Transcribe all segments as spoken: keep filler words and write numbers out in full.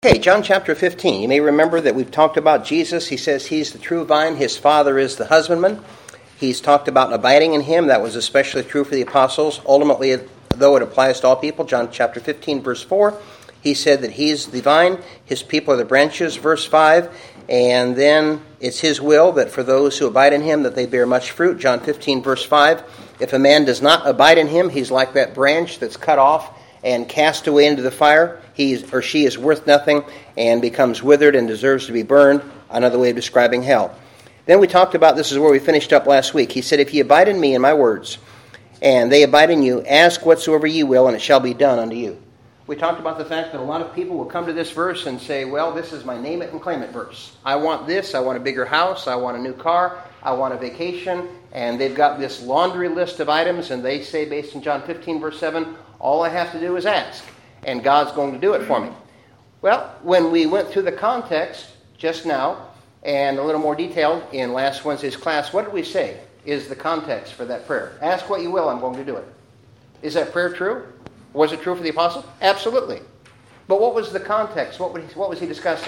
Okay, John chapter fifteen. You may remember that we've talked about Jesus. He says he's the true vine. His Father is the husbandman. He's talked about abiding in him. That was especially true for the apostles. Ultimately, though, it applies to all people. John chapter fifteen, verse four. He said that he's the vine. His people are the branches, verse five. And then it's his will that for those who abide in him that they bear much fruit. John fifteen, verse five. If a man does not abide in him, he's like that branch that's cut off and cast away into the fire. He or she is worth nothing and becomes withered and deserves to be burned. Another way of describing hell. Then we talked about, this is where we finished up last week. He said, if ye abide in me and my words, and they abide in you, ask whatsoever ye will, and it shall be done unto you. We talked about the fact that a lot of people will come to this verse and say, well, this is my name it and claim it verse. I want this, I want a bigger house, I want a new car, I want a vacation, and they've got this laundry list of items, and they say, based on John fifteen, verse seven, all I have to do is ask, and God's going to do it for me. Well, when we went through the context just now, and a little more detailed in last Wednesday's class, what did we say is the context for that prayer? Ask what you will, I'm going to do it. Is that prayer true? Was it true for the apostle? Absolutely. But what was the context? What was he, what was he discussing?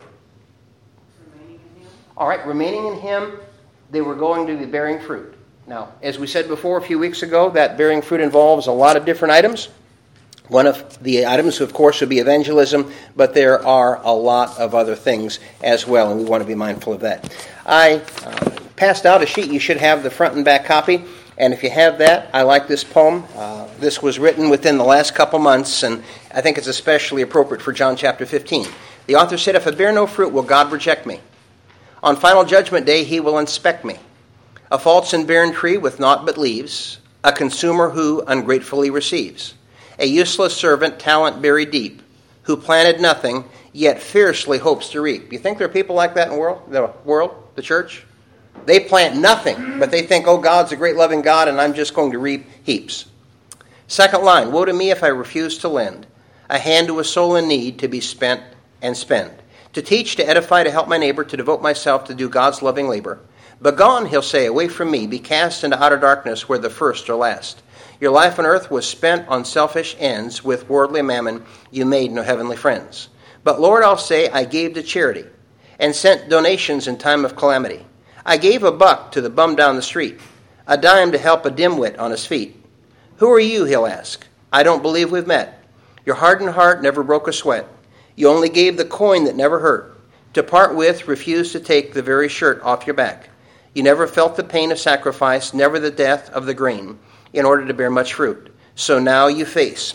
Remaining in him. All right, remaining in him, they were going to be bearing fruit. Now, as we said before a few weeks ago, that bearing fruit involves a lot of different items. One of the items, of course, would be evangelism, but there are a lot of other things as well, and we want to be mindful of that. I uh, passed out a sheet. You should have the front and back copy, and if you have that, I like this poem. Uh, this was written within the last couple months, and I think it's especially appropriate for John chapter fifteen. The author said, if I bear no fruit, will God reject me? On final judgment day, he will inspect me. A false and barren tree with naught but leaves, a consumer who ungratefully receives. A useless servant, talent buried deep, who planted nothing, yet fiercely hopes to reap. You think there are people like that in the world, the world, the church? They plant nothing, but they think, oh, God's a great loving God, and I'm just going to reap heaps. Second line, woe to me if I refuse to lend a hand to a soul in need to be spent and spend. To teach, to edify, to help my neighbor, to devote myself to do God's loving labor. Begone, he'll say, away from me, be cast into outer darkness where the first are last. Your life on earth was spent on selfish ends. With worldly mammon you made no heavenly friends. But Lord, I'll say, I gave to charity and sent donations in time of calamity. I gave a buck to the bum down the street, a dime to help a dimwit on his feet. Who are you, he'll ask. I don't believe we've met. Your hardened heart never broke a sweat. You only gave the coin that never hurt. To part with, refused to take the very shirt off your back. You never felt the pain of sacrifice, never the death of the grain, in order to bear much fruit. So now you face,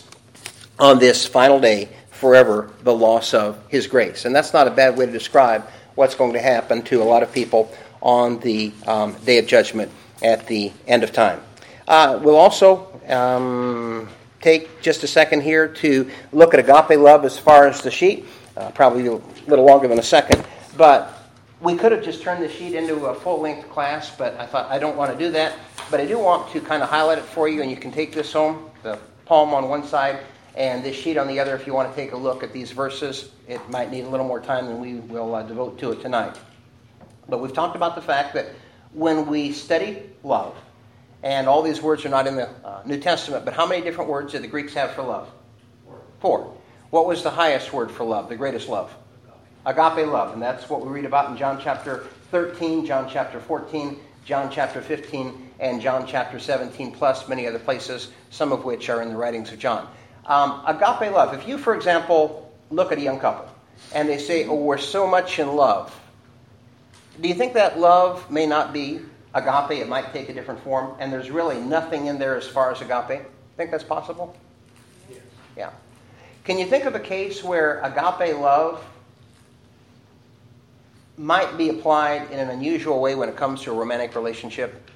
on this final day, forever the loss of his grace. And that's not a bad way to describe what's going to happen to a lot of people on the um, day of judgment at the end of time. Uh, we'll also um, take just a second here to look at agape love as far as the sheet. Uh, probably a little longer than a second. But we could have just turned the sheet into a full-length class, but I thought I don't want to do that. But I do want to kind of highlight it for you, and you can take this home, the poem on one side and this sheet on the other if you want to take a look at these verses. It might need a little more time than we will uh, devote to it tonight. But we've talked about the fact that when we study love, and all these words are not in the uh, New Testament, but how many different words did the Greeks have for love? Four. Four. What was the highest word for love, the greatest love? Agape love, and that's what we read about in John chapter thirteen, John chapter fourteen, John chapter fifteen, and John chapter seventeen, plus many other places, some of which are in the writings of John. Um, agape love. If you, for example, look at a young couple, and they say, oh, we're so much in love, do you think that love may not be agape? It might take a different form, and there's really nothing in there as far as agape? Think that's possible? Yes. Yeah. Can you think of a case where agape love might be applied in an unusual way when it comes to a romantic relationship?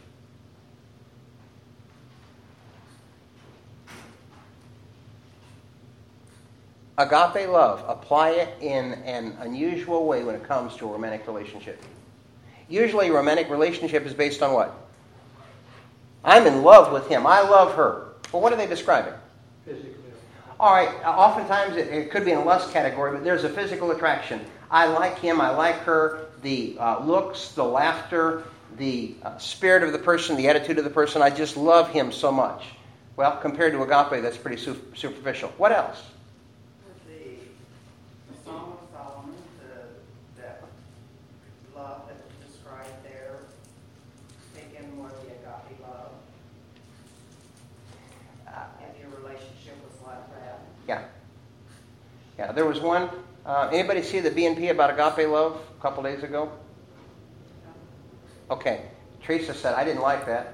Agape love, apply it in an unusual way when it comes to a romantic relationship. Usually a romantic relationship is based on what? I'm in love with him. I love her. Well, what are they describing? Physically. All right, oftentimes it, it could be in a lust category, but there's a physical attraction. I like him, I like her, the uh, looks, the laughter, the uh, spirit of the person, the attitude of the person. I just love him so much. Well, compared to agape, that's pretty su- superficial. What else? The song Yeah, there was one. Uh, anybody see the B and P about agape love a couple days ago? Okay. Teresa said, I didn't like that.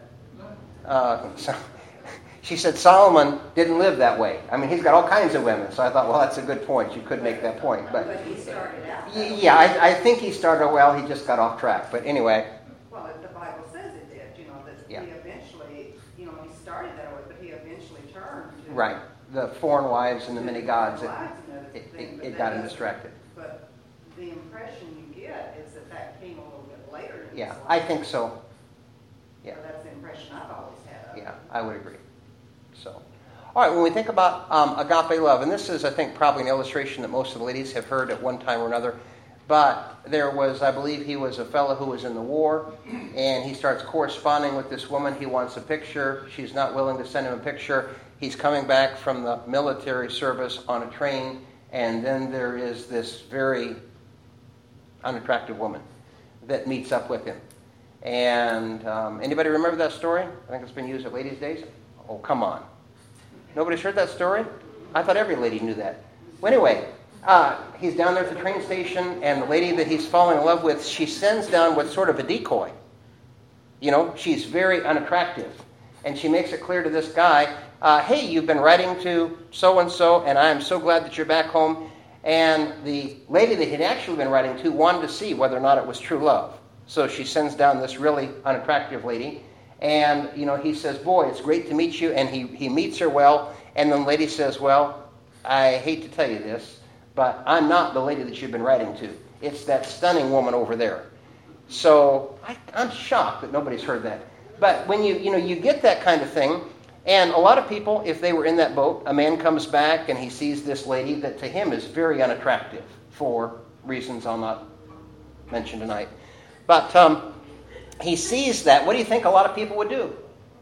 Uh, so, she said Solomon didn't live that way. I mean, he's got all kinds of women. So I thought, well, that's a good point. You could make that point. But, But he started out. yeah, I, I think he started well. He just got off track. But anyway. Well, the Bible says it did, you know, that Yeah. he eventually, you know, he started that way, but he eventually turned to... Right. The foreign wives and the many gods. It, Wives and it, everything, it, but it that got him doesn't- distracted. But the impression you get is that that came a little bit later in his Yeah, life. I think so. Yeah. So that's the impression I've always had of it. Yeah, I would agree. So, all right, when we think about um, agape love, and this is, I think, probably an illustration that most of the ladies have heard at one time or another, but there was, I believe he was a fellow who was in the war, and he starts corresponding with this woman. He wants a picture. She's not willing to send him a picture. He's coming back from the military service on a train, and then there is this very unattractive woman that meets up with him. And um, anybody remember that story? I think it's been used at Ladies' Days. Oh, come on. Nobody's heard that story? I thought every lady knew that. Well, anyway, uh, he's down there at the train station, and the lady that he's falling in love with, she sends down what's sort of a decoy. You know, she's very unattractive. And she makes it clear to this guy, uh, hey, you've been writing to so-and-so, and I'm so glad that you're back home. And the lady that he'd actually been writing to wanted to see whether or not it was true love. So she sends down this really unattractive lady. And, you know, he says, boy, it's great to meet you. And he, he meets her well. And then the lady says, well, I hate to tell you this, but I'm not the lady that you've been writing to. It's that stunning woman over there. So I, I'm shocked that nobody's heard that. But when you, you know, you get that kind of thing, and a lot of people, if they were in that boat, a man comes back and he sees this lady that to him is very unattractive for reasons I'll not mention tonight. But um, he sees that. What do you think a lot of people would do?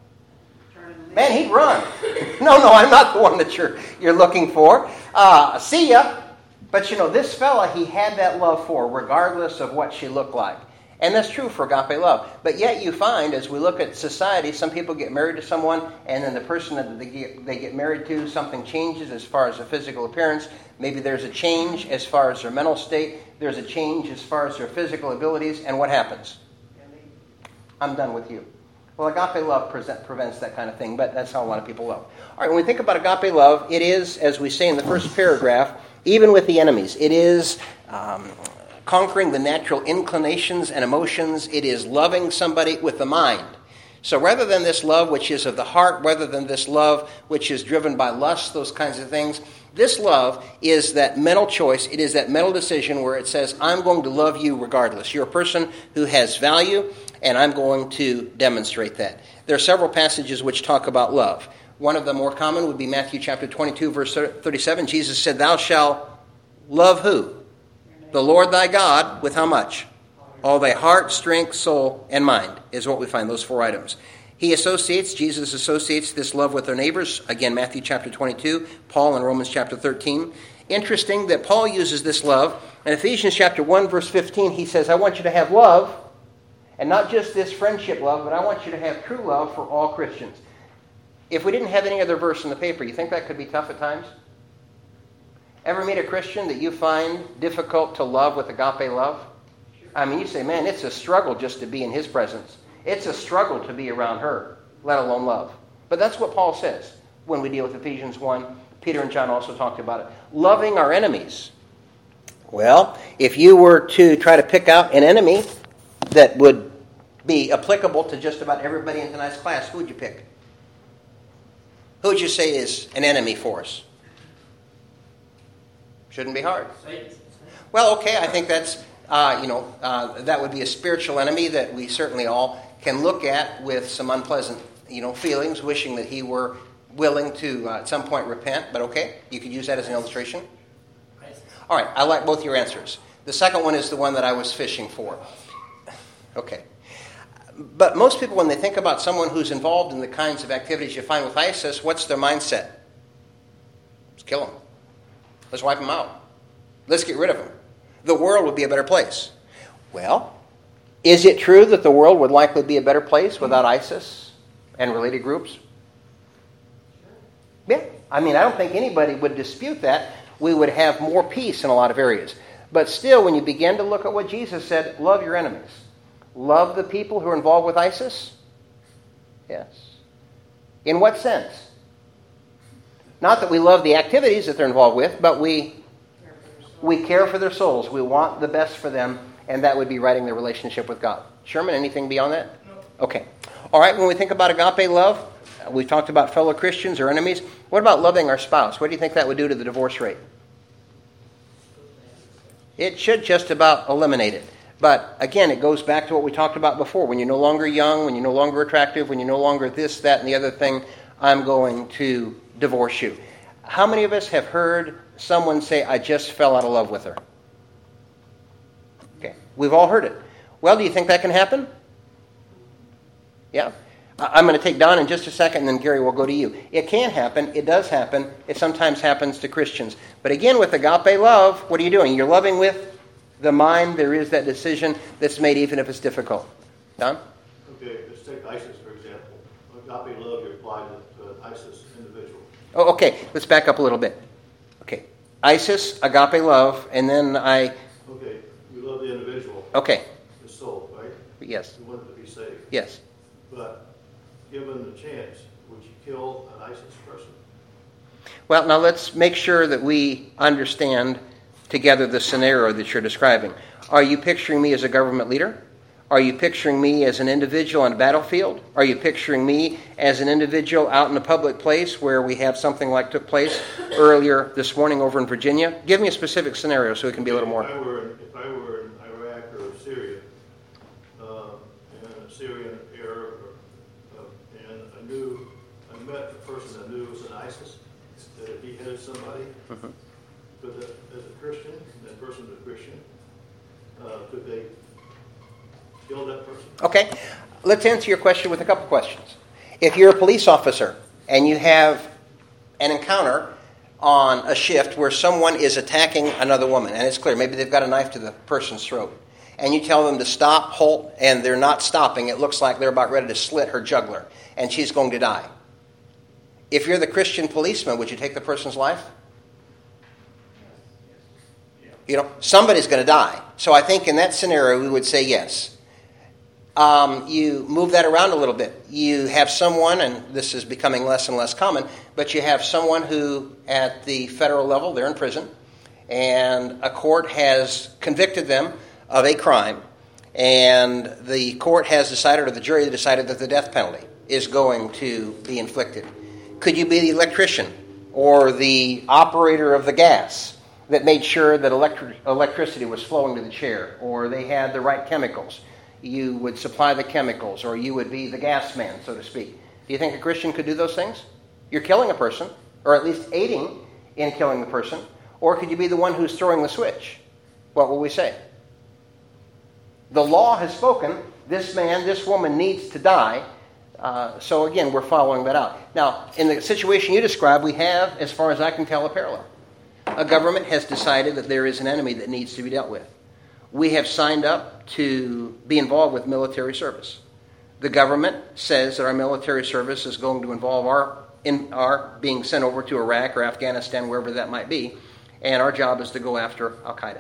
Man, he'd run. No, no, I'm not the one that you're you're looking for. Uh, see ya. But you know, this fella, he had that love for, regardless of what she looked like. And that's true for agape love. But yet you find, as we look at society, some people get married to someone, and then the person that they get, they get married to, something changes as far as their physical appearance. Maybe there's a change as far as their mental state. There's a change as far as their physical abilities. And what happens? I'm done with you. Well, agape love present, prevents that kind of thing, but that's how a lot of people love. All right, when we think about agape love, it is, as we say in the first paragraph, even with the enemies. It is um, conquering the natural inclinations and emotions. It is loving somebody with the mind. So rather than this love which is of the heart, rather than this love which is driven by lust, those kinds of things, this love is that mental choice. It is that mental decision where it says, I'm going to love you regardless. You're a person who has value, and I'm going to demonstrate that. There are several passages which talk about love. One of the more common would be Matthew chapter twenty-two, verse thirty-seven. Jesus said, thou shalt love who? The Lord thy God with how much? All thy heart, strength, soul, and mind is what we find, those four items. He associates, Jesus associates this love with their neighbors. Again, Matthew chapter twenty-two, Paul in Romans chapter thirteen. Interesting that Paul uses this love. In Ephesians chapter one, verse fifteen, he says, I want you to have love, and not just this friendship love, but I want you to have true love for all Christians. If we didn't have any other verse in the paper, you think that could be tough at times? Ever meet a Christian that you find difficult to love with agape love? I mean, you say, man, it's a struggle just to be in his presence. It's a struggle to be around her, let alone love. But that's what Paul says when we deal with Ephesians one. Peter and John also talked about it. Loving our enemies. Well, if you were to try to pick out an enemy that would be applicable to just about everybody in tonight's class, who would you pick? Who would you say is an enemy for us? Shouldn't be hard. Well, okay, I think that's, uh, you know, uh, that would be a spiritual enemy that we certainly all can look at with some unpleasant, you know, feelings, wishing that he were willing to uh, at some point repent. But okay, you could use that as an illustration. All right, I like both your answers. The second one is the one that I was fishing for. Okay. But most people, when they think about someone who's involved in the kinds of activities you find with ISIS, what's their mindset? Let's kill them. Let's wipe them out. Let's get rid of them. The world would be a better place. Well, is it true that the world would likely be a better place without ISIS and related groups? Yeah. I mean, I don't think anybody would dispute that. We would have more peace in a lot of areas. But still, when you begin to look at what Jesus said, love your enemies. Love the people who are involved with ISIS? Yes. In what sense? Not that we love the activities that they're involved with, but we we care for their souls. We want the best for them, and that would be righting their relationship with God. Sherman, anything beyond that? No. Okay. All right, when we think about agape love, we talked about fellow Christians or enemies. What about loving our spouse? What do you think that would do to the divorce rate? It should just about eliminate it. But again, it goes back to what we talked about before. When you're no longer young, when you're no longer attractive, when you're no longer this, that, and the other thing, I'm going to divorce you. How many of us have heard someone say, I just fell out of love with her? Okay, we've all heard it. Well, do you think that can happen? Yeah. I'm going to take Don in just a second, and then Gary will go to you. It can happen. It does happen. It sometimes happens to Christians. But again, with agape love, what are you doing? You're loving with the mind. There is that decision that's made even if it's difficult. Don? Okay, let's take ISIS, for example. Agape love, you apply to an ISIS individual. Oh, okay. Let's back up a little bit. Okay. ISIS, agape love, and then I... Okay, you love the individual. Okay. The soul, right? Yes. You want it to be saved. Yes. But given the chance, would you kill an ISIS person? Well, now let's make sure that we understand together the scenario that you're describing. Are you picturing me as a government leader? Are you picturing me as an individual on a battlefield? Are you picturing me as an individual out in a public place where we have something like took place earlier this morning over in Virginia? Give me a specific scenario so it can be a little more. If I were, if I were in Iraq or Syria, uh, and a Syrian Arab, or, uh, and I knew, I met a person I knew was an ISIS, that if he headed somebody, mm-hmm. could that, as a Christian, that person was a Christian, uh, could they kill that person? Okay, let's answer your question with a couple questions. If you're a police officer and you have an encounter on a shift where someone is attacking another woman, and it's clear, maybe they've got a knife to the person's throat, and you tell them to stop, halt, and they're not stopping, it looks like they're about ready to slit her jugular, and she's going to die. If you're the Christian policeman, would you take the person's life? You know, somebody's going to die. So I think in that scenario, we would say yes. Um, you move that around a little bit. You have someone, and this is becoming less and less common, but you have someone who, at the federal level, they're in prison, and a court has convicted them of a crime, and the court has decided, or the jury decided, that the death penalty is going to be inflicted. Could you be the electrician or the operator of the gas that made sure that electric- electricity was flowing to the chair, or they had the right chemicals? You would supply the chemicals, or you would be the gas man, so to speak. Do you think a Christian could do those things? You're killing a person, or at least aiding in killing the person. Or could you be the one who's throwing the switch? What will we say? The law has spoken. This man, this woman needs to die. Uh, so again, we're following that out. Now, in the situation you described, we have, as far as I can tell, a parallel. A government has decided that there is an enemy that needs to be dealt with. We have signed up to be involved with military service. The government says that our military service is going to involve our in our being sent over to Iraq or Afghanistan, wherever that might be, and our job is to go after Al-Qaeda.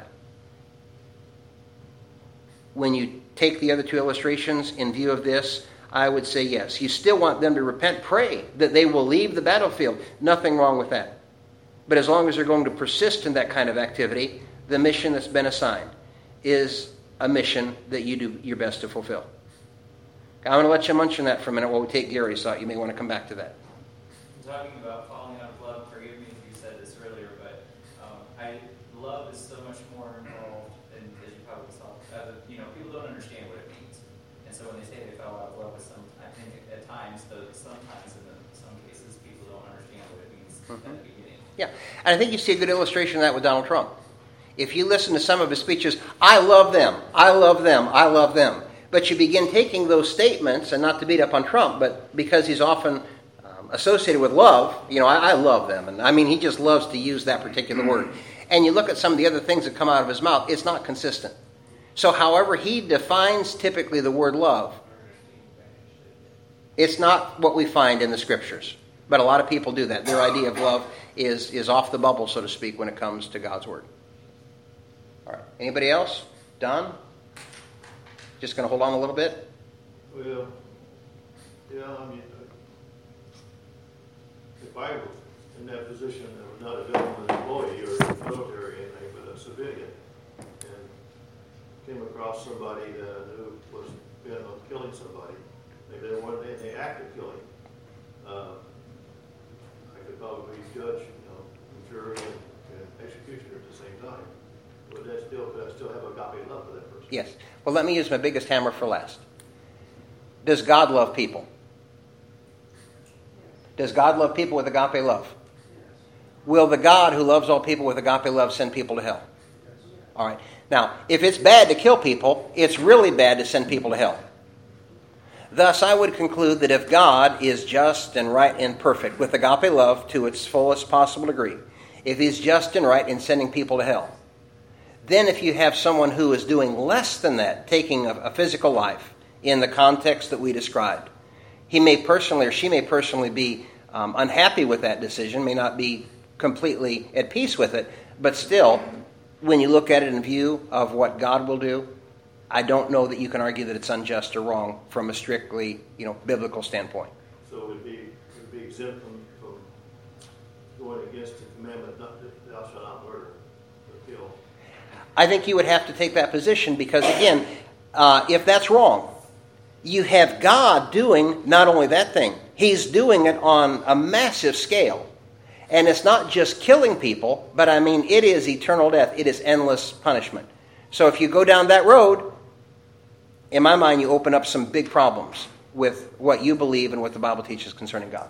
When you take the other two illustrations in view of this, I would say yes. You still want them to repent, pray that they will leave the battlefield. Nothing wrong with that. But as long as they're going to persist in that kind of activity, the mission that's been assigned is a mission that you do your best to fulfill. I'm going to let you munch on that for a minute while we take Gary's thought. You may want to come back to that. Talking about falling out of love, forgive me if you said this earlier, but um, I love is so much more involved than, as you probably saw. Uh, you know, people don't understand what it means, and so when they say they fell out of love with some, I think at times, though sometimes in the, some cases, people don't understand what it means mm-hmm. at the beginning. Yeah, and I think you see a good illustration of that with Donald Trump. If you listen to some of his speeches, I love them, I love them, I love them. But you begin taking those statements, and not to beat up on Trump, but because he's often um, associated with love, you know, I, I love them. And I mean, he just loves to use that particular word. And you look at some of the other things that come out of his mouth, it's not consistent. So however he defines typically the word love, it's not what we find in the scriptures. But a lot of people do that. Their idea of love is, is off the bubble, so to speak, when it comes to God's Word. All right. Anybody else? Don? Just going to hold on a little bit? Well, yeah, I mean, if I were in that position, I was not a government employee or military or anything, but a civilian, and came across somebody that I knew was bent on killing somebody, maybe they wanted any act of killing, uh, I could probably judge, you know, jury and, and executioner at the same time. Would that still, could I still have agape love for that person? Yes. Well, let me use my biggest hammer for last. Does God love people? Does God love people with agape love? Will the God who loves all people with agape love send people to hell? All right. Now, if it's bad to kill people, it's really bad to send people to hell. Thus, I would conclude that if God is just and right and perfect with agape love to its fullest possible degree, if He's just and right in sending people to hell, then if you have someone who is doing less than that, taking a, a physical life in the context that we described, he may personally or she may personally be um, unhappy with that decision, may not be completely at peace with it, but still, when you look at it in view of what God will do, I don't know that you can argue that it's unjust or wrong from a strictly, you know, biblical standpoint. So it would be, it would be exempt from, from going against the commandment, not, thou shalt not murder or kill. I think you would have to take that position because, again, uh, if that's wrong, you have God doing not only that thing, He's doing it on a massive scale. And it's not just killing people, but I mean, it is eternal death. It is endless punishment. So if you go down that road, in my mind, you open up some big problems with what you believe and what the Bible teaches concerning God.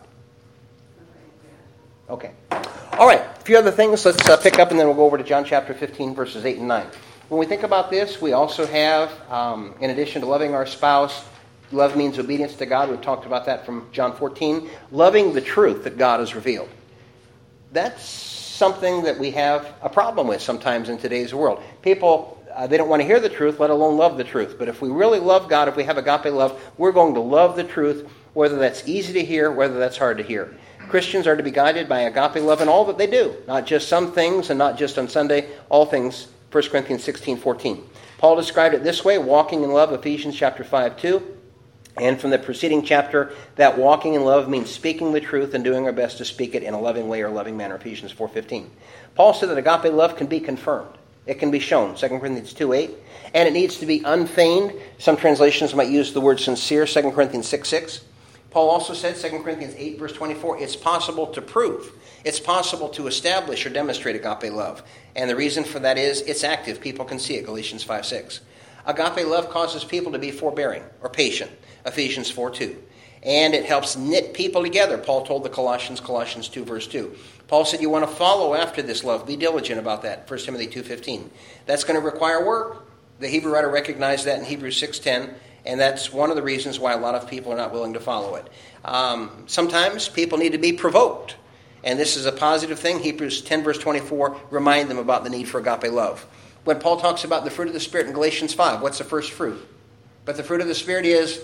Okay. All right. A few other things. Let's uh, pick up and then we'll go over to John chapter fifteen, verses eight and nine. When we think about this, we also have, um, in addition to loving our spouse, love means obedience to God. We've talked about that from John fourteen. Loving the truth that God has revealed. That's something that we have a problem with sometimes in today's world. People, uh, they don't want to hear the truth, let alone love the truth. But if we really love God, if we have agape love, we're going to love the truth, whether that's easy to hear, whether that's hard to hear. Christians are to be guided by agape love in all that they do, not just some things and not just on Sunday, all things, First Corinthians sixteen fourteen. Paul described it this way, walking in love, Ephesians chapter five two. And from the preceding chapter, that walking in love means speaking the truth and doing our best to speak it in a loving way or loving manner, Ephesians four fifteen. Paul said that agape love can be confirmed. It can be shown, Second Corinthians two eight. And it needs to be unfeigned. Some translations might use the word sincere, Second Corinthians six six. Paul also said, Second Corinthians eight, verse twenty-four, it's possible to prove. It's possible to establish or demonstrate agape love. And the reason for that is it's active. People can see it, Galatians five six. Agape love causes people to be forbearing or patient, Ephesians four two. And it helps knit people together. Paul told the Colossians, Colossians two, verse two. Paul said you want to follow after this love. Be diligent about that, First Timothy two fifteen. That's going to require work. The Hebrew writer recognized that in Hebrews six ten, and that's one of the reasons why a lot of people are not willing to follow it. Um, sometimes people need to be provoked, and this is a positive thing. Hebrews ten, verse twenty-four, remind them about the need for agape love. When Paul talks about the fruit of the Spirit in Galatians five, what's the first fruit? But the fruit of the Spirit is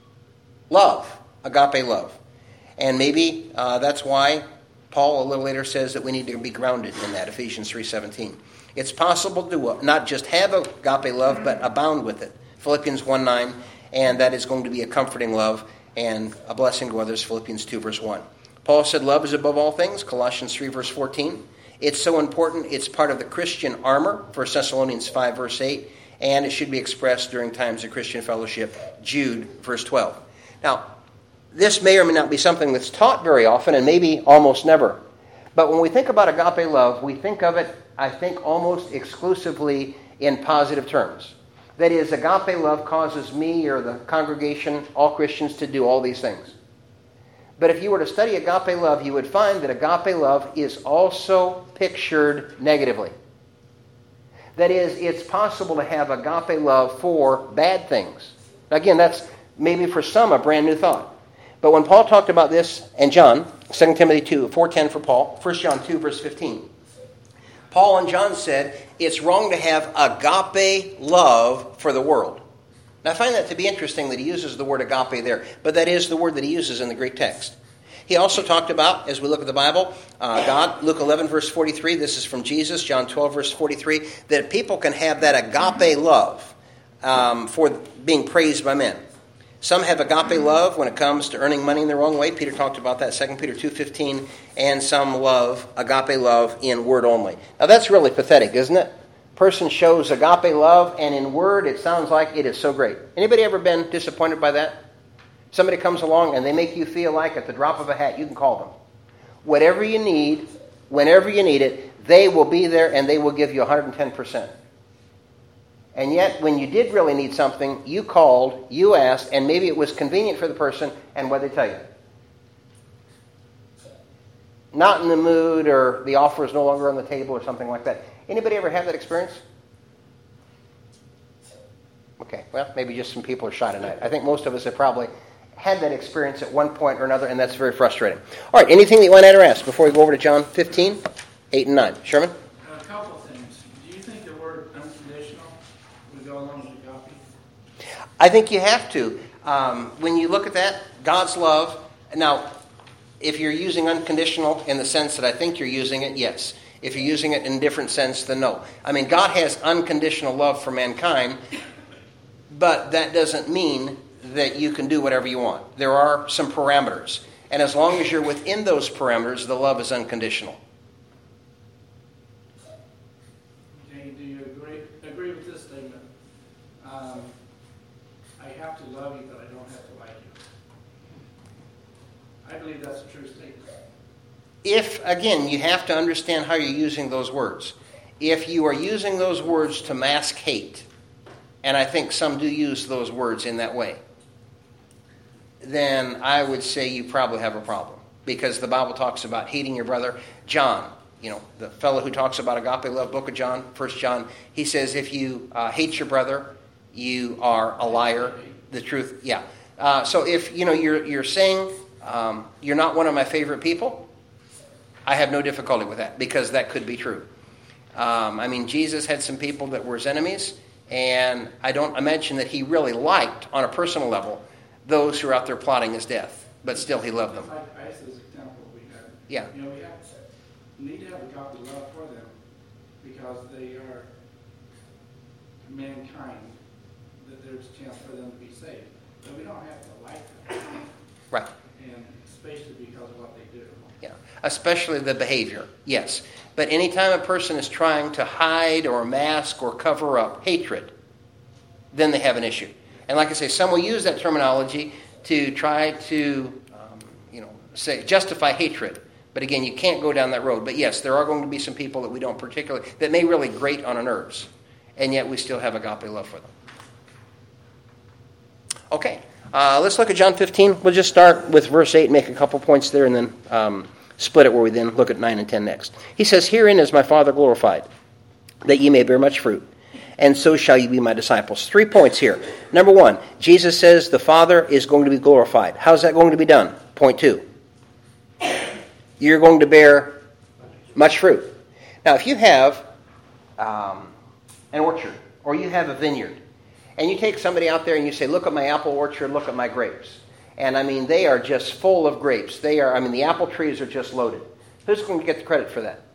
love, agape love. And maybe uh, that's why Paul a little later says that we need to be grounded in that, Ephesians three seventeen. It's possible to not just have agape love, but abound with it, Philippians one nine, and that is going to be a comforting love and a blessing to others, Philippians two, verse one. Paul said love is above all things, Colossians three, verse fourteen. It's so important, it's part of the Christian armor, First Thessalonians five, verse eight, and it should be expressed during times of Christian fellowship, Jude, verse twelve. Now, this may or may not be something that's taught very often, and maybe almost never. But when we think about agape love, we think of it, I think, almost exclusively in positive terms. That is, agape love causes me or the congregation, all Christians, to do all these things. But if you were to study agape love, you would find that agape love is also pictured negatively. That is, it's possible to have agape love for bad things. Again, that's maybe for some a brand new thought. But when Paul talked about this, and John, Second Timothy two, four ten for Paul, First John two, verse fifteen, Paul and John said it's wrong to have agape love for the world. Now, I find that to be interesting that he uses the word agape there, but that is the word that he uses in the Greek text. He also talked about, as we look at the Bible, uh, God, Luke eleven, verse forty-three, this is from Jesus, John twelve, verse forty-three, that people can have that agape love um, for being praised by men. Some have agape love when it comes to earning money in the wrong way. Peter talked about that, Second Peter two fifteen. And some love, agape love, in word only. Now that's really pathetic, isn't it? Person shows agape love, and in word it sounds like it is so great. Anybody ever been disappointed by that? Somebody comes along and they make you feel like at the drop of a hat you can call them. Whatever you need, whenever you need it, they will be there and they will give you one hundred ten percent. And yet, when you did really need something, you called, you asked, and maybe it was convenient for the person, and what did they tell you? Not in the mood, or the offer is no longer on the table, or something like that. Anybody ever have that experience? Okay, well, maybe just some people are shy tonight. I think most of us have probably had that experience at one point or another, and that's very frustrating. All right, anything that you want to add or ask before we go over to John fifteen, eight and nine? Sherman? A couple of things. Do you think the word unconditional would go along with agape? I think you have to. Um, when you look at that, God's love. Now, if you're using unconditional in the sense that I think you're using it, yes. If you're using it in a different sense, then no. I mean, God has unconditional love for mankind, but that doesn't mean that you can do whatever you want. There are some parameters. And as long as you're within those parameters, the love is unconditional. Okay, do you agree agree with this statement? Um, I have to love you, but I don't have to like you. I believe that's a true statement. If, again, you have to understand how you're using those words. If you are using those words to mask hate, and I think some do use those words in that way, then I would say you probably have a problem. Because the Bible talks about hating your brother. John, you know, the fellow who talks about agape love, book of John, First John, he says if you uh, hate your brother, you are a liar. The truth, yeah. Uh, so if, you know, you're, you're saying um, you're not one of my favorite people, I have no difficulty with that, because that could be true. Um, I mean, Jesus had some people that were his enemies, and I don't imagine that he really liked, on a personal level, those who are out there plotting his death. But still, he loved them. Like ISIS example we had. Yeah. You know, we have we need to have agape love for them because they are mankind. That there's a chance for them to be saved, but we don't have to like them. Right. And especially because of what they do. Yeah, especially the behavior, yes. But anytime a person is trying to hide or mask or cover up hatred, then they have an issue. And like I say, some will use that terminology to try to, um, you know, say justify hatred. But again, you can't go down that road. But yes, there are going to be some people that we don't particularly, that may really grate on our nerves, and yet we still have agape love for them. Okay. Uh, let's look at John fifteen. We'll just start with verse eight, make a couple points there, and then um, split it where we then look at nine and ten next. He says, "Herein is my Father glorified, that ye may bear much fruit, and so shall ye be my disciples." Three points here. Number one, Jesus says the Father is going to be glorified. How's that going to be done? Point two. You're going to bear much fruit. Now, if you have um, an orchard, or you have a vineyard, and you take somebody out there and you say, look at my apple orchard, look at my grapes. And I mean, they are just full of grapes. They are, I mean, the apple trees are just loaded. Who's going to get the credit for that?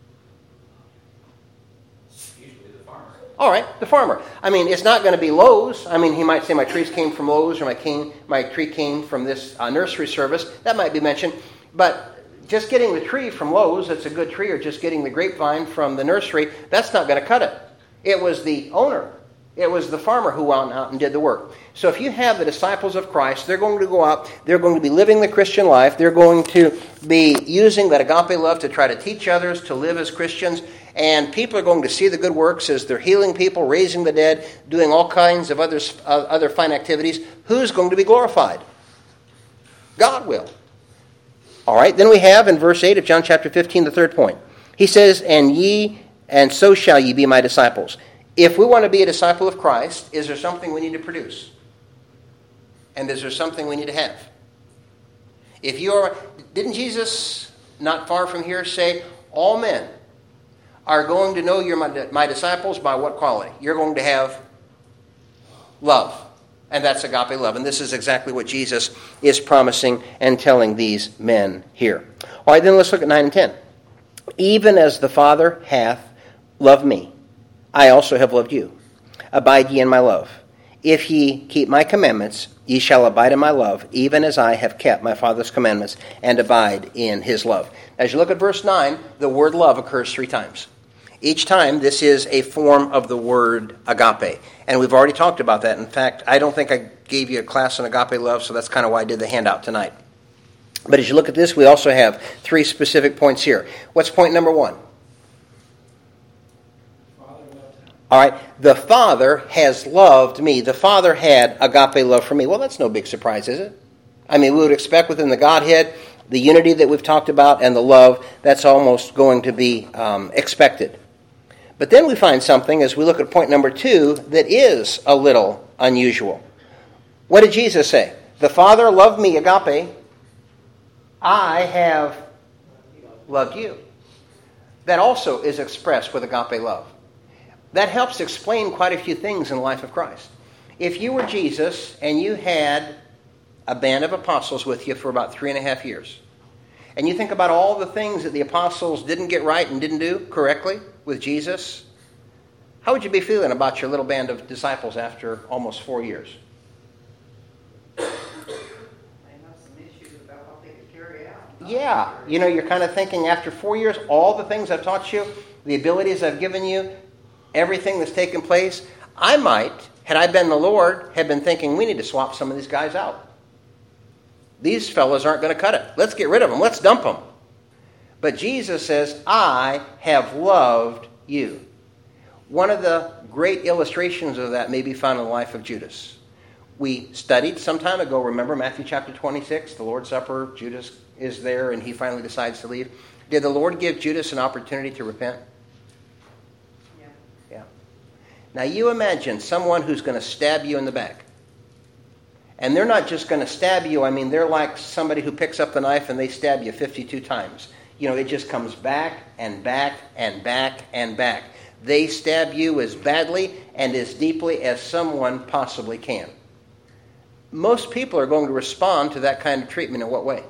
Usually the farmer. All right, the farmer. I mean, it's not going to be Lowe's. I mean, he might say my trees came from Lowe's, or my, king, my tree came from this uh, nursery service. That might be mentioned. But just getting the tree from Lowe's, that's a good tree, or just getting the grapevine from the nursery, that's not going to cut it. It was the owner. It was the farmer who went out and did the work. So if you have the disciples of Christ, they're going to go out, they're going to be living the Christian life, they're going to be using that agape love to try to teach others to live as Christians, and people are going to see the good works as they're healing people, raising the dead, doing all kinds of other, uh, other fine activities. Who's going to be glorified? God will. All right, then we have in verse eight of John chapter fifteen, the third point. He says, and ye, and so shall ye be my disciples. If we want to be a disciple of Christ, is there something we need to produce? And is there something we need to have? If you are, didn't Jesus, not far from here, say, all men are going to know you're my, my disciples by what quality? You're going to have love. And that's agape love. And this is exactly what Jesus is promising and telling these men here. All right, then let's look at nine and ten. Even as the Father hath loved me, I also have loved you. Abide ye in my love. If ye keep my commandments, ye shall abide in my love, even as I have kept my Father's commandments and abide in his love. As you look at verse nine, the word love occurs three times. Each time, this is a form of the word agape. And we've already talked about that. In fact, I don't think I gave you a class on agape love, so that's kind of why I did the handout tonight. But as you look at this, we also have three specific points here. What's point number one? All right, the Father has loved me. The Father had agape love for me. Well, that's no big surprise, is it? I mean, we would expect within the Godhead, the unity that we've talked about and the love, that's almost going to be um, expected. But then we find something, as we look at point number two, that is a little unusual. What did Jesus say? The Father loved me, agape. I have loved you. That also is expressed with agape love. That helps explain quite a few things in the life of Christ. If you were Jesus and you had a band of apostles with you for about three and a half years, and you think about all the things that the apostles didn't get right and didn't do correctly with Jesus, how would you be feeling about your little band of disciples after almost four years? They have some issues about what they could carry out. Yeah, you know, you're kind of thinking after four years, all the things I've taught you, the abilities I've given you, everything that's taken place, I might, had I been the Lord, have been thinking, we need to swap some of these guys out. These fellows aren't going to cut it. Let's get rid of them. Let's dump them. But Jesus says, I have loved you. One of the great illustrations of that may be found in the life of Judas. We studied some time ago, remember Matthew chapter twenty-six, the Lord's Supper, Judas is there and he finally decides to leave. Did the Lord give Judas an opportunity to repent? Now you imagine someone who's going to stab you in the back. And they're not just going to stab you, I mean, they're like somebody who picks up the knife and they stab you fifty-two times. You know, it just comes back and back and back and back. They stab you as badly and as deeply as someone possibly can. Most people are going to respond to that kind of treatment in what way?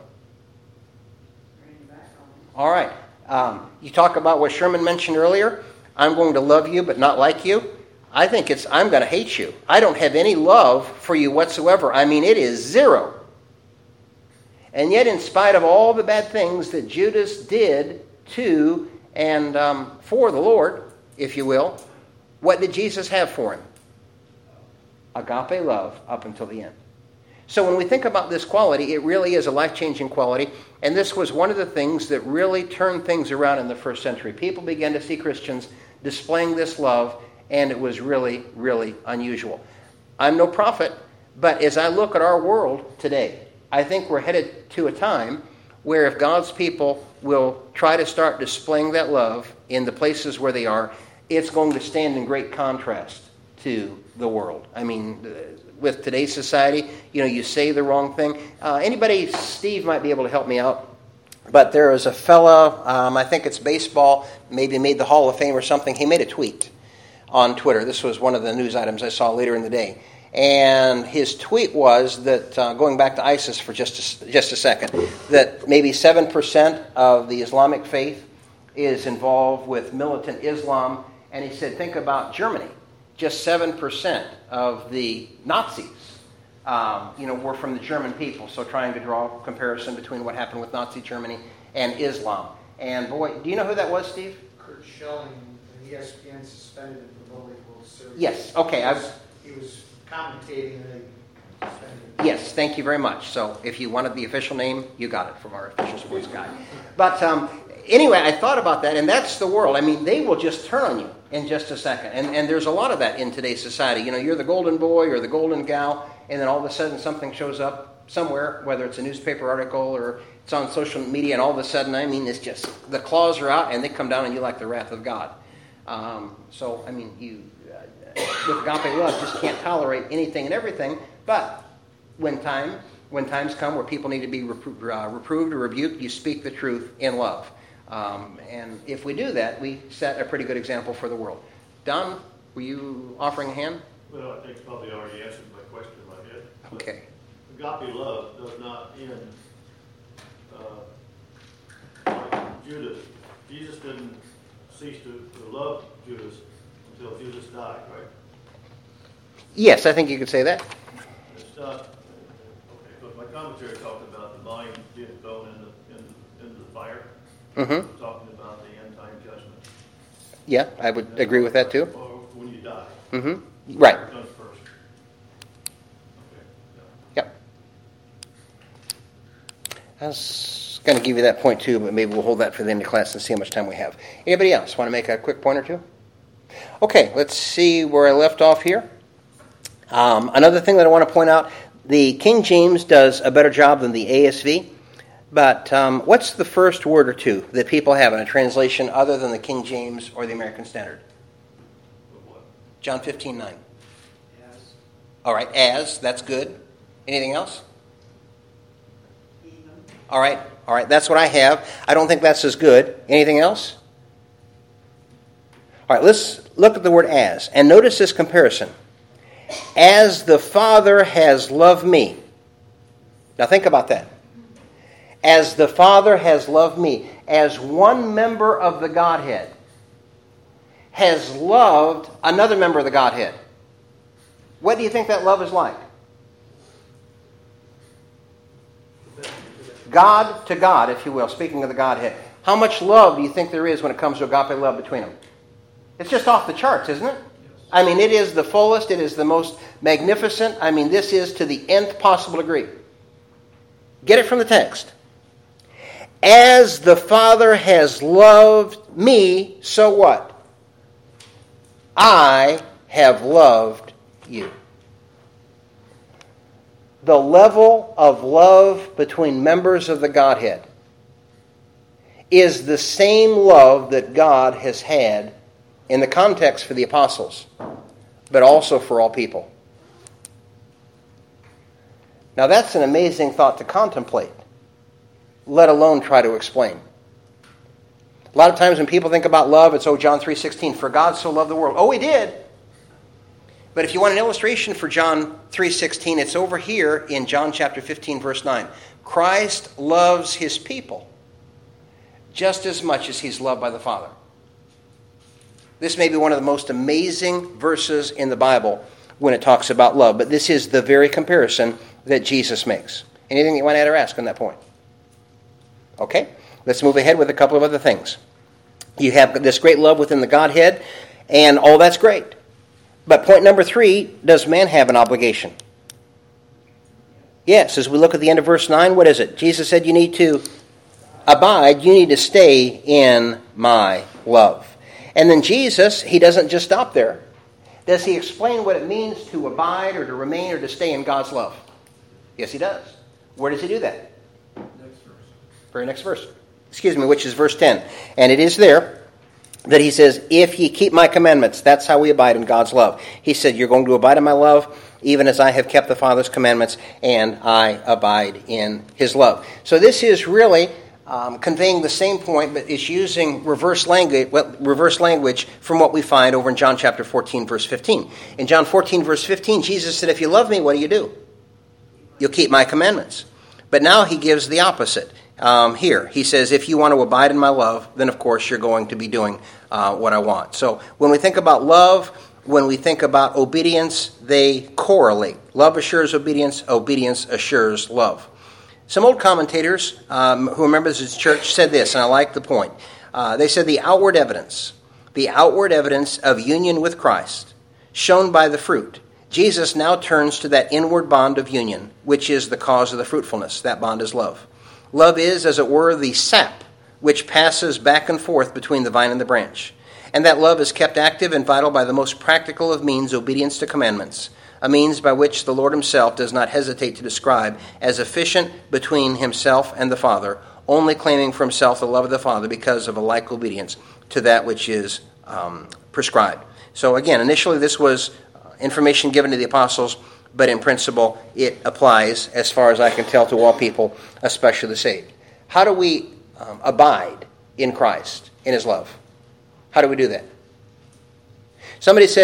All right. Um, you talk about what Sherman mentioned earlier. I'm going to love you but not like you. I think it's, I'm going to hate you. I don't have any love for you whatsoever. I mean, it is zero. And yet, in spite of all the bad things that Judas did to and um, for the Lord, if you will, what did Jesus have for him? Agape love up until the end. So when we think about this quality, it really is a life-changing quality. And this was one of the things that really turned things around in the first century. People began to see Christians displaying this love, and it was really, really unusual. I'm no prophet, but as I look at our world today, I think we're headed to a time where if God's people will try to start displaying that love in the places where they are, it's going to stand in great contrast to the world. I mean, with today's society, you know, you say the wrong thing. Uh, anybody, Steve might be able to help me out. But there is a fella, um, I think it's baseball, maybe made the Hall of Fame or something. He made a tweet on Twitter. This was one of the news items I saw later in the day. And his tweet was that, uh, going back to ISIS for just a, just a second, that maybe seven percent of the Islamic faith is involved with militant Islam. And he said, think about Germany. Just seven percent of the Nazis Um, you know, were from the German people, so trying to draw a comparison between what happened with Nazi Germany and Islam. And boy, do you know who that was, Steve? Kurt Schelling, E S P N suspended him for public service. Yes, okay. He I was, he was commentating and they suspended him. Yes, thank you very much. So if you wanted the official name, you got it from our official sports guy. But um, anyway, I thought about that, and that's the world. I mean, they will just turn on you in just a second. And, and there's a lot of that in today's society. You know, you're the golden boy or the golden gal, and then all of a sudden something shows up somewhere, whether it's a newspaper article or it's on social media, and all of a sudden, I mean, it's just, the claws are out, and they come down on you like the wrath of God. Um, so, I mean, you, uh, with agape love, just can't tolerate anything and everything, but when time, when times come where people need to be repro- uh, reproved or rebuked, you speak the truth in love. Um, and if we do that, we set a pretty good example for the world. Don, were you offering a hand? Well, I think you probably already answered my question in my head. Okay. Agape love does not end uh, like Judas. Jesus didn't cease to, to love Judas until Judas died, right? Yes, I think you could say that. It's not, okay, but my commentary talked about the mind being thrown in the, in, into the fire. Mm-hmm. Talking about the end time judgment. Yeah, I would agree with that too. Or when you die. Mm-hmm. Right. It comes first. Okay. Yep. Yeah. I was going to give you that point too, but maybe we'll hold that for the end of class and see how much time we have. Anybody else want to make a quick point or two? Okay, let's see where I left off here. Um, another thing that I want to point out, the King James does a better job than the A S V, but um, what's the first word or two that people have in a translation other than the King James or the American Standard? John fifteen nine. Yes. All right, as, that's good. Anything else? Even. All right, all right, that's what I have. I don't think that's as good. Anything else? All right, let's look at the word as, and notice this comparison. As the Father has loved me. Now think about that. As the Father has loved me, as one member of the Godhead has loved another member of the Godhead. What do you think that love is like? God to God, if you will, speaking of the Godhead. How much love do you think there is when it comes to agape love between them? It's just off the charts, isn't it? I mean, it is the fullest, it is the most magnificent. I mean, this is to the nth possible degree. Get it from the text. As the Father has loved me, so what? I have loved you. The level of love between members of the Godhead is the same love that God has had in the context for the apostles, but also for all people. Now that's an amazing thought to contemplate, let alone try to explain. A lot of times when people think about love, it's, oh, John three sixteen, for God so loved the world. Oh, he did. But if you want an illustration for John three sixteen, it's over here in John chapter fifteen, verse nine. Christ loves his people just as much as he's loved by the Father. This may be one of the most amazing verses in the Bible when it talks about love, but this is the very comparison that Jesus makes. Anything you want to add or ask on that point? Okay, let's move ahead with a couple of other things. You have this great love within the Godhead, and all that's great. But point number three, does man have an obligation? Yes, as we look at the end of verse nine, what is it? Jesus said you need to abide, you need to stay in my love. And then Jesus, he doesn't just stop there. Does he explain what it means to abide or to remain or to stay in God's love? Yes, he does. Where does he do that? Next verse. Very next verse. Excuse me, which is verse ten. And it is there that he says, if ye keep my commandments, that's how we abide in God's love. He said, you're going to abide in my love, even as I have kept the Father's commandments, and I abide in his love. So this is really um, conveying the same point, but it's using reverse language, well, reverse language from what we find over in John chapter fourteen, verse fifteen. In John fourteen, verse fifteen, Jesus said, if you love me, what do you do? You'll keep my commandments. But now he gives the opposite. Um, here, he says, if you want to abide in my love, then of course you're going to be doing uh, what I want. So when we think about love, when we think about obedience, they correlate. Love assures obedience, obedience assures love. Some old commentators um, who are members of the church said this, and I like the point. Uh, they said the outward evidence, the outward evidence of union with Christ, shown by the fruit. Jesus now turns to that inward bond of union, which is the cause of the fruitfulness. That bond is love. Love is, as it were, the sap which passes back and forth between the vine and the branch. And that love is kept active and vital by the most practical of means, obedience to commandments, a means by which the Lord himself does not hesitate to describe as efficient between himself and the Father, only claiming for himself the love of the Father because of a like obedience to that which is um, prescribed. So again, initially this was information given to the apostles, but in principle, it applies, as far as I can tell, to all people, especially the saved. How do we um, abide in Christ, in his love? How do we do that? Somebody says,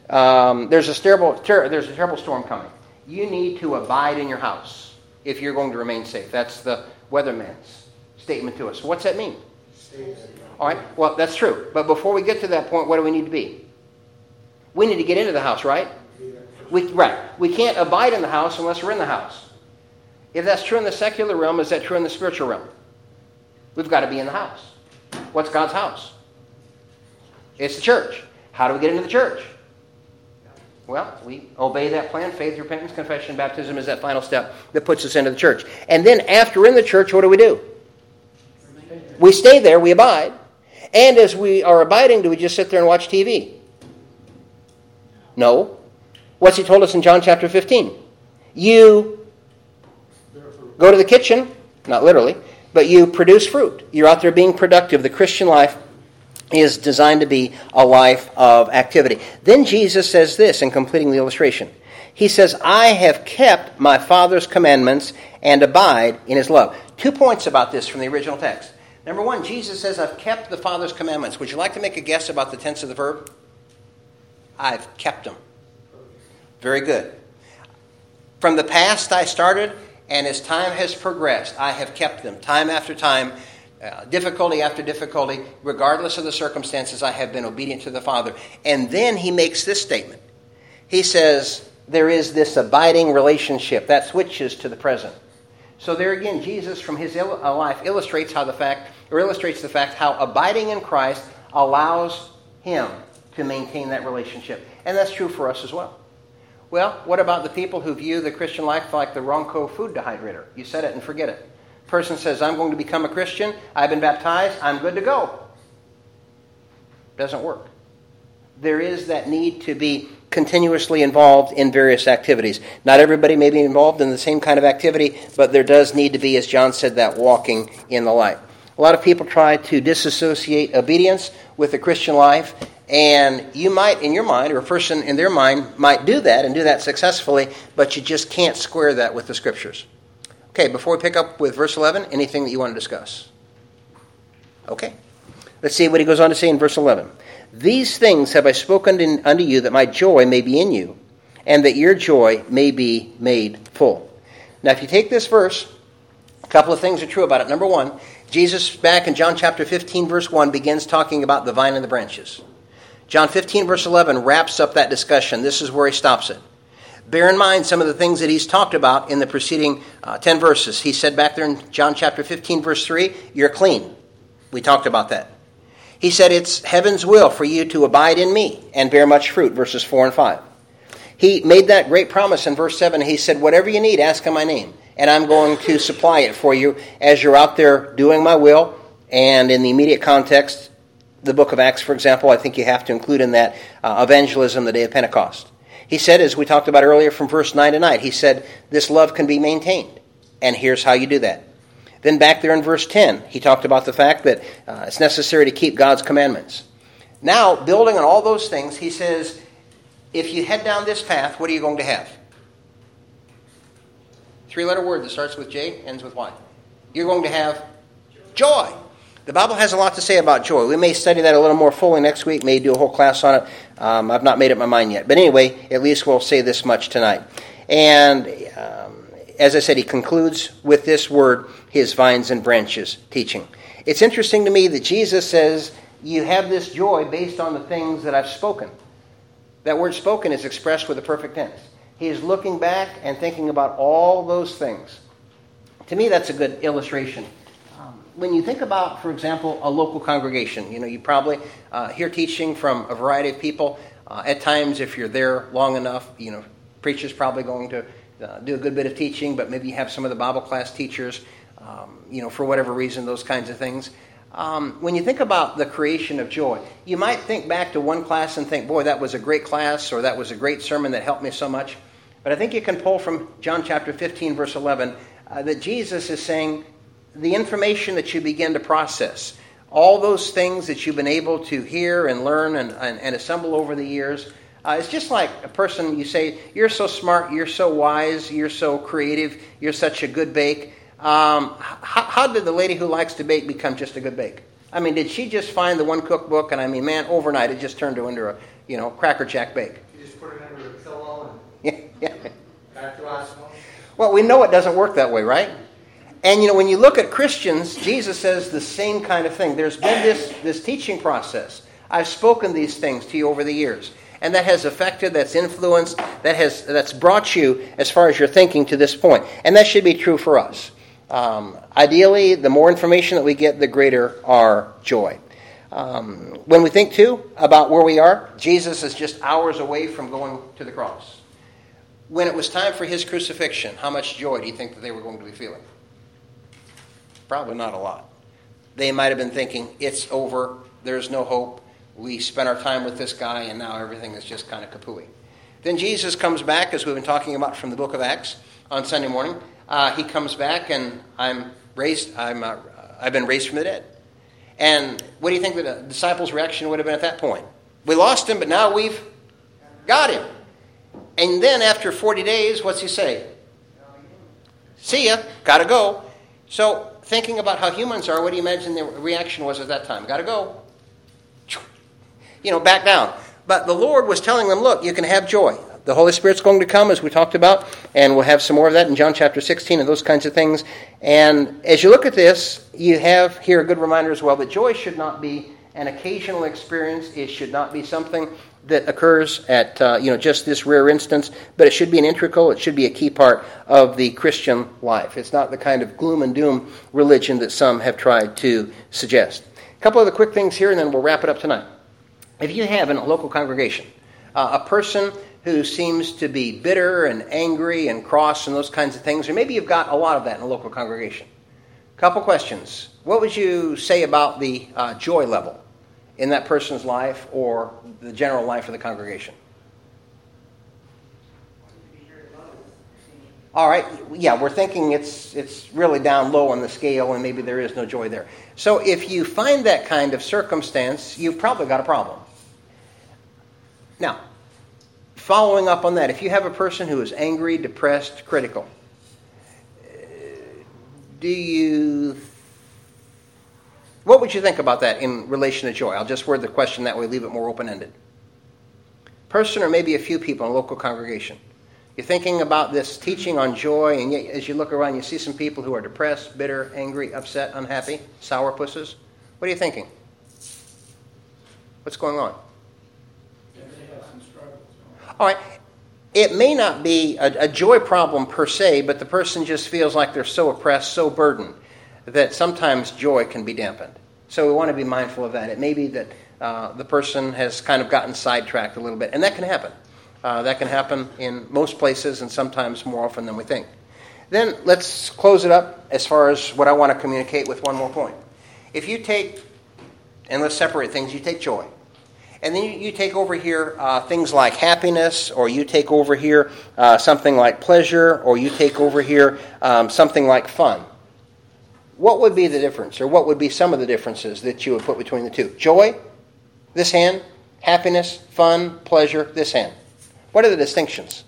um, there's, a terrible, ter- there's a terrible storm coming. You need to abide in your house if you're going to remain safe. That's the weatherman's statement to us. What's that mean? All right, well, that's true. But before we get to that point, what do we need to be? We need to get into the house, right? We, right. We can't abide in the house unless we're in the house. If that's true in the secular realm, is that true in the spiritual realm? We've got to be in the house. What's God's house? It's the church. How do we get into the church? Well, we obey that plan. Faith, repentance, confession, baptism is that final step that puts us into the church. And then after in the church, what do we do? We stay there, we abide. And as we are abiding, do we just sit there and watch T V? No. What's he told us in John chapter fifteen? You go to the kitchen, not literally, but you produce fruit. You're out there being productive. The Christian life is designed to be a life of activity. Then Jesus says this in completing the illustration. He says, I have kept my Father's commandments and abide in his love. Two points about this from the original text. Number one, Jesus says, I've kept the Father's commandments. Would you like to make a guess about the tense of the verb? I've kept them. Very good. From the past I started, and as time has progressed, I have kept them. Time after time, uh, difficulty after difficulty, regardless of the circumstances, I have been obedient to the Father. And then he makes this statement. He says, there is this abiding relationship. That switches to the present. So there again, Jesus from his il- life illustrates how the fact, or illustrates the fact how abiding in Christ allows him to maintain that relationship. And that's true for us as well. Well, what about the people who view the Christian life like the Ronco food dehydrator? You said it and forget it. Person says, I'm going to become a Christian. I've been baptized. I'm good to go. Doesn't work. There is that need to be continuously involved in various activities. Not everybody may be involved in the same kind of activity, but there does need to be, as John said, that walking in the light. A lot of people try to disassociate obedience with the Christian life, and you might, in your mind, or a person in their mind, might do that and do that successfully, but you just can't square that with the Scriptures. Okay, before we pick up with verse eleven, anything that you want to discuss? Okay. Let's see what he goes on to say in verse eleven. These things have I spoken in, unto you, that my joy may be in you, and that your joy may be made full. Now, if you take this verse, a couple of things are true about it. Number one, Jesus, back in John chapter fifteen, verse one, begins talking about the vine and the branches. John fifteen, verse eleven, wraps up that discussion. This is where he stops it. Bear in mind some of the things that he's talked about in the preceding uh, ten verses. He said back there in John chapter fifteen, verse three, you're clean. We talked about that. He said it's heaven's will for you to abide in me and bear much fruit, verses four and five. He made that great promise in verse seven. He said, whatever you need, ask in my name, and I'm going to supply it for you as you're out there doing my will. And in the immediate context, the book of Acts, for example, I think you have to include in that uh, evangelism, the day of Pentecost. He said, as we talked about earlier from verse nine to nine, he said, this love can be maintained, and here's how you do that. Then back there in verse ten, he talked about the fact that uh, it's necessary to keep God's commandments. Now, building on all those things, he says, if you head down this path, what are you going to have? Three-letter word that starts with J, ends with Y. You're going to have joy. The Bible has a lot to say about joy. We may study that a little more fully next week, may do a whole class on it. Um, I've not made up my mind yet. But anyway, at least we'll say this much tonight. And um, as I said, he concludes with this word, his vines and branches teaching. It's interesting to me that Jesus says, you have this joy based on the things that I've spoken. That word spoken is expressed with a perfect tense. He is looking back and thinking about all those things. To me, that's a good illustration. When you think about, for example, a local congregation, you know, you probably uh, hear teaching from a variety of people. Uh, at times, if you're there long enough, you know, preacher's probably going to uh, do a good bit of teaching, but maybe you have some of the Bible class teachers, um, you know, for whatever reason, those kinds of things. Um, when you think about the creation of joy, you might think back to one class and think, boy, that was a great class, or that was a great sermon that helped me so much. But I think you can pull from John chapter fifteen, verse eleven, uh, that Jesus is saying, the information that you begin to process, all those things that you've been able to hear and learn and, and, and assemble over the years, uh, it's just like a person, you say, you're so smart, you're so wise, you're so creative, you're such a good bake. Um, how, how did the lady who likes to bake become just a good bake? I mean, did she just find the one cookbook and I mean, man, overnight it just turned her into a, you know, Cracker Jack bake? You under the pillow Yeah, yeah. and back to osmosis. Well, we know it doesn't work that way, right? And, you know, when you look at Christians, Jesus says the same kind of thing. There's been this, this teaching process. I've spoken these things to you over the years. And that has affected, that's influenced, that has that's brought you as far as your thinking to this point. And that should be true for us. Um, ideally, the more information that we get, the greater our joy. Um, when we think, too, about where we are, Jesus is just hours away from going to the cross. When it was time for his crucifixion, how much joy do you think that they were going to be feeling? Probably not a lot. They might have been thinking, it's over, there's no hope, we spent our time with this guy, and now everything is just kind of kapooey. Then Jesus comes back, as we've been talking about from the book of Acts on Sunday morning. Uh, he comes back, and I'm raised. I'm. Uh, I've been raised from the dead. And what do you think the disciples' reaction would have been at that point? We lost him, but now we've got him. And then after forty days, what's he say? See ya, gotta go. So thinking about how humans are, what do you imagine the reaction was at that time? Gotta go. You know, back down. But the Lord was telling them, look, you can have joy. The Holy Spirit's going to come, as we talked about, and we'll have some more of that in John chapter sixteen and those kinds of things. And as you look at this, you have here a good reminder as well that joy should not be an occasional experience. It should not be something that occurs at, uh, you know, just this rare instance, but it should be an integral, it should be a key part of the Christian life. It's not the kind of gloom and doom religion that some have tried to suggest. A couple of the quick things here, and then we'll wrap it up tonight. If you have in a local congregation uh, a person who seems to be bitter and angry and cross and those kinds of things, or maybe you've got a lot of that in a local congregation. Couple questions. What would you say about the uh, joy level in that person's life or the general life of the congregation? All right, yeah, we're thinking it's it's really down low on the scale and maybe there is no joy there. So if you find that kind of circumstance, you've probably got a problem. Now, following up on that, if you have a person who is angry, depressed, critical, do you... What would you think about that in relation to joy? I'll just word the question that way, leave it more open-ended. Person or maybe a few people in a local congregation. You're thinking about this teaching on joy, and yet as you look around, you see some people who are depressed, bitter, angry, upset, unhappy, sourpusses. What are you thinking? What's going on? Yeah, they have some struggles. All right. It may not be a, a joy problem per se, but the person just feels like they're so oppressed, so burdened, that sometimes joy can be dampened. So we want to be mindful of that. It may be that uh, the person has kind of gotten sidetracked a little bit, and that can happen. Uh, that can happen in most places and sometimes more often than we think. Then let's close it up as far as what I want to communicate with one more point. If you take, and let's separate things, you take joy. And then you, you take over here uh, things like happiness, or you take over here uh, something like pleasure, or you take over here um, something like fun. What would be the difference, or what would be some of the differences that you would put between the two? Joy, this hand. Happiness, fun, pleasure, this hand. What are the distinctions?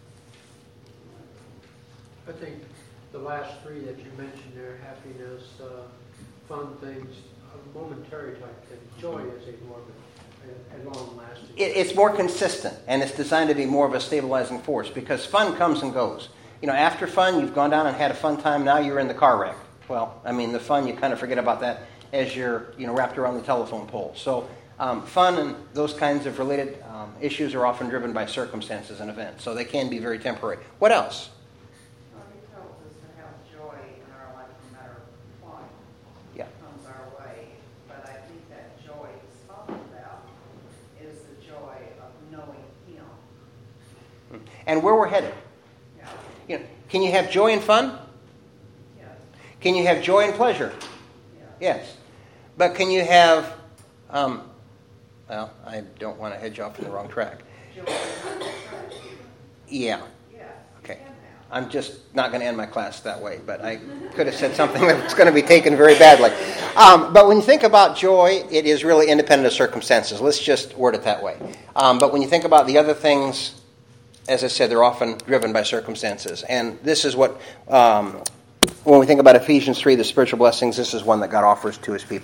I think the last three that you mentioned there, happiness, uh, fun things, a momentary type thing. Joy is a more of a, a long-lasting. It, it's more consistent, and it's designed to be more of a stabilizing force, because fun comes and goes. You know, after fun, you've gone down and had a fun time, now you're in the car wreck. Well, I mean, the fun, you kind of forget about that as you're, you know, wrapped around the telephone pole. So um, fun and those kinds of related um, issues are often driven by circumstances and events. So they can be very temporary. What else? Well, he tells us to have joy in our life no matter what Yeah. comes our way. But I think that joy he's talking about is the joy of knowing him. And where we're headed. Yeah. You know, can you have joy and fun? Yes. Can you have joy and pleasure? Yes. Yes. But can you have, um, well, I don't want to hedge off in the wrong track. Joy is not destructive. Yeah. Yes. Okay. You can have. I'm just not going to end my class that way, but I could have said something that was going to be taken very badly. Um, but when you think about joy, it is really independent of circumstances. Let's just word it that way. Um, but when you think about the other things, as I said, they're often driven by circumstances. And this is what, um, when we think about Ephesians three, the spiritual blessings, this is one that God offers to his people.